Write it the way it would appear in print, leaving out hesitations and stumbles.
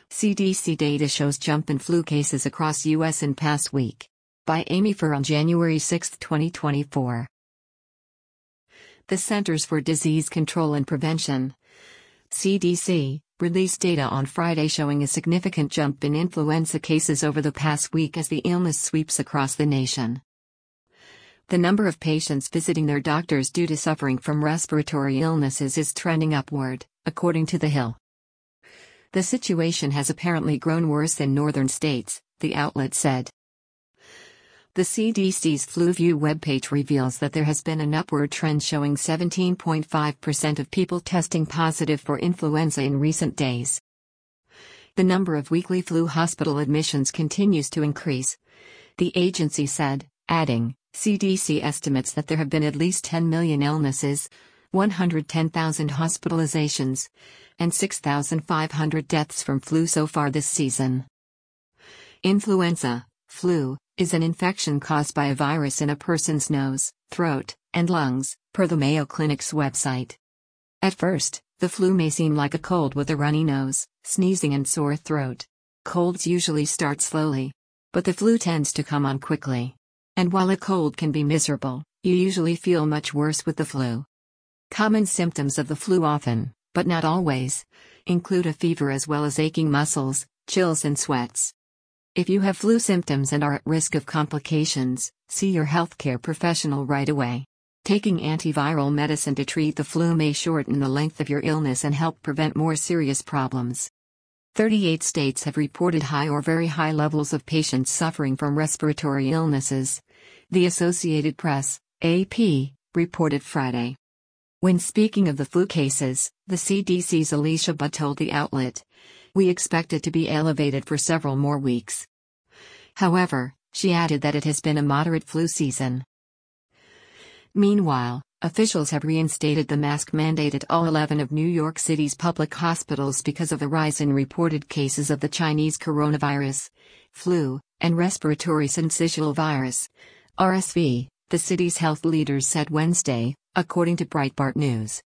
CDC data shows jump in flu cases across U.S. in past week. By Amy Furr on January 6, 2024. The Centers for Disease Control and Prevention, CDC, released data on Friday showing a significant jump in influenza cases over the past week as the illness sweeps across the nation. The number of patients visiting their doctors due to suffering from respiratory illnesses is trending upward, according to The Hill. The situation has apparently grown worse in northern states, the outlet said. The CDC's FluView webpage reveals that there has been an upward trend showing 17.5% of people testing positive for influenza in recent days. The number of weekly flu hospital admissions continues to increase, the agency said, adding, CDC estimates that there have been at least 10 million illnesses, 110,000 hospitalizations, and 6,500 deaths from flu so far this season. Influenza, flu, is an infection caused by a virus in a person's nose, throat, and lungs, per the Mayo Clinic's website. At first, the flu may seem like a cold with a runny nose, sneezing and sore throat. Colds usually start slowly, but the flu tends to come on quickly. And while a cold can be miserable, you usually feel much worse with the flu. Common symptoms of the flu often, but not always, include a fever as well as aching muscles, chills and sweats. If you have flu symptoms and are at risk of complications, see your healthcare professional right away. Taking antiviral medicine to treat the flu may shorten the length of your illness and help prevent more serious problems. 38 states have reported high or very high levels of patients suffering from respiratory illnesses, the Associated Press, AP, reported Friday. When speaking of the flu cases, the CDC's Alicia Butt told the outlet, "We expect it to be elevated for several more weeks." However, she added that it has been a moderate flu season. Meanwhile, officials have reinstated the mask mandate at all 11 of New York City's public hospitals because of the rise in reported cases of the Chinese coronavirus, flu, and respiratory syncytial virus, RSV, the city's health leaders said Wednesday, according to Breitbart News.